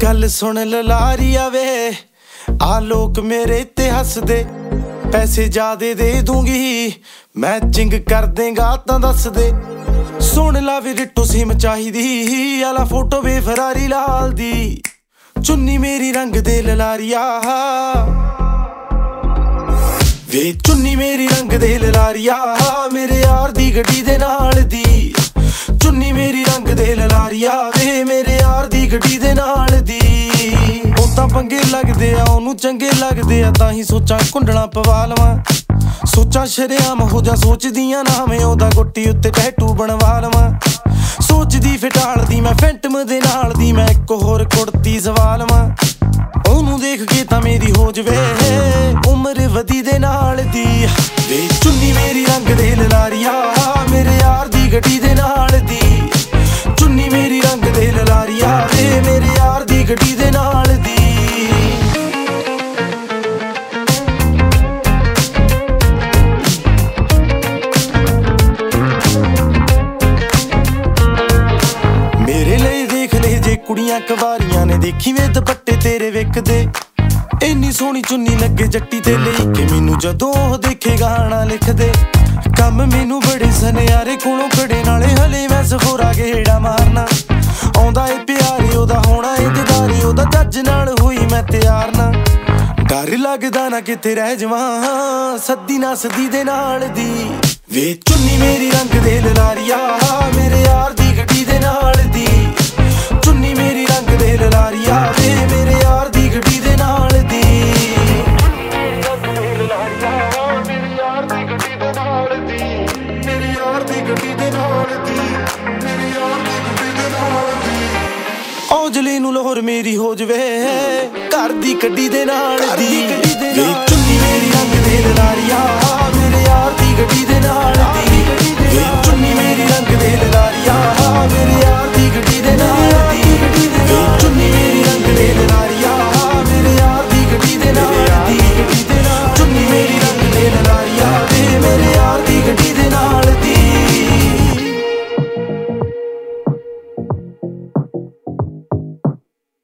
गल सुन ललारिया वे आ लोग मेरे ते हसदे पैसे ज्यादा दे दूंगी मैचिंग कर देगा तां दस दे सुन ला वे डिट्टो सिम चाहिदी आला फोटो वे फरारी लाल दी चुन्नी मेरी रंग दे ललारिया वे चुन्नी मेरी रंग दे ललारिया मेरे यार दी गड्डी दे नाल दी चुन्नी मेरी रंग दे ललारिया वे मेरे यार दी गड्डी दे नाल दी ओ तां पंगे लगदे आ ओनू चंगे लगदे आ तां ही सोचां कुंडलां पवा लवां सोचां शरेआम हो जा सोचदियां ना मैं ओदा गुट्टी उत्ते टैटू बनवा लवां सोचदी फिटाल दी मैं फैंटम दे नाल दी मैं इक होर कुड़ती सवा लवां ओनू देख के तां मेरी हो जवे उम्र वधी दे नाल दी वे चुन्नी मेरी रंग दे ललारिया मेरे यार दी गड्डी दे नाल दी चुन्नी मेरी रंग दे ललारिया वे मेरे यार दी गड्डी दे नाल दी मेरे लिए देख ले जे कुड़ियां कवारियां ने देखी वे दुपट्टे तेरे विकदे इन्नी सोहनी चुन्नी लगे जट्टी ते लेके मैनू जदों देखे गाना लिख दे कम मैनू बड़े सनियारे कोलों खड़े नाले हले मैं सखोरा गेड़ा मारना आउंदा ए प्यारे ओदा होना ए दीदारे ओदा जज नाल होई मैं तैयार ना डर लगदा ना किते रह जावां सद्दी ना सद्दी दे नाल दी वे चुन्नी मेरी रंग दे ललारिया मेरे यार दी गड्डी दे नाल दी चुन्नी मेरी रंग दे ललारिया वे मेरे यार दी गड्डी दे नाल दी औजले नू लाहौर मेरी हो जवे घर दी गड्डी दे नाल दी वे चुन्नी मेरी रंग दे ललारिया मेरे यार दी गड्डी दे नाल